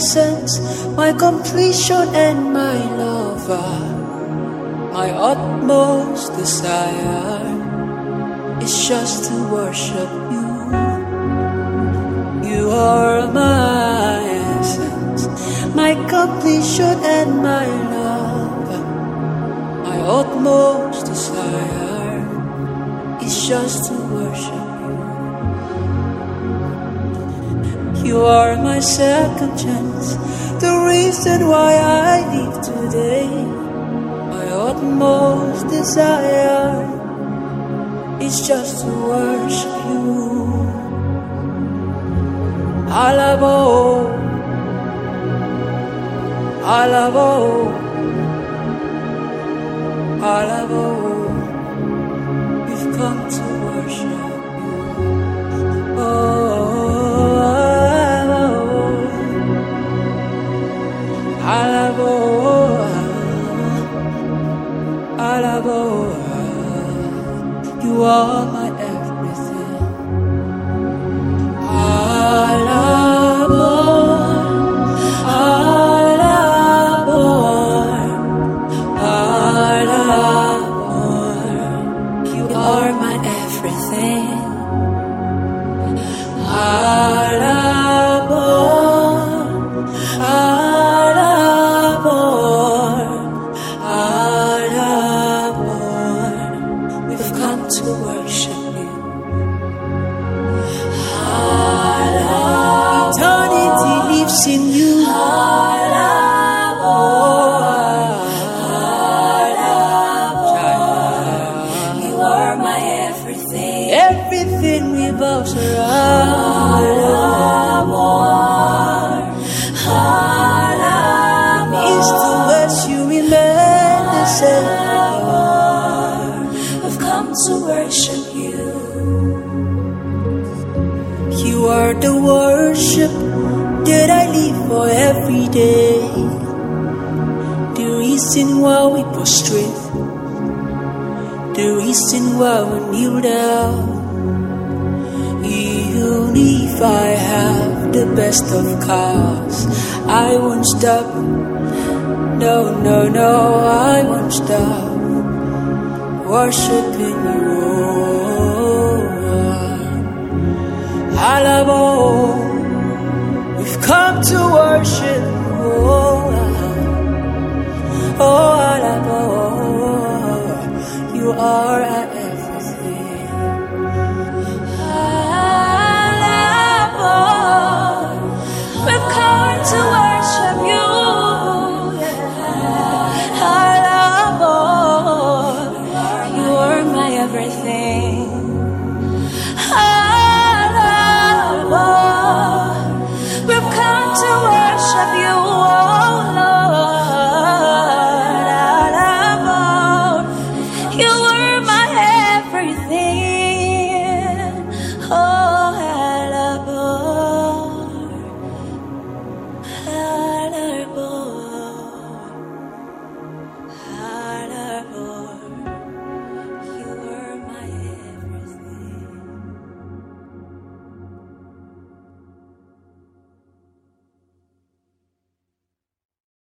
essence, my completion and my lover. My utmost desire is just to worship you. You are my essence, my completion and my lover. My utmost desire is just to worship you. You are my second chance, the reason why I live today. My utmost desire is just to worship you. Alabo, alabo, alabo. We've come to worship you. Oh, alabo, alabo. You are my everything. Alabo, alabo, alabo. You are my everything. Alabo, alabo, alabo. We've come to worship you. Eternity lives in you. You are my everything. Everything revolves around. East to west, you remain the same. I've come to worship you. You are the worship that I live for every day. The reason why we prostrate, the reason why we kneel down. Even if I have the best of cars, I won't stop. No, no, no, I won't stop worshiping you. Alabo, we've come to worship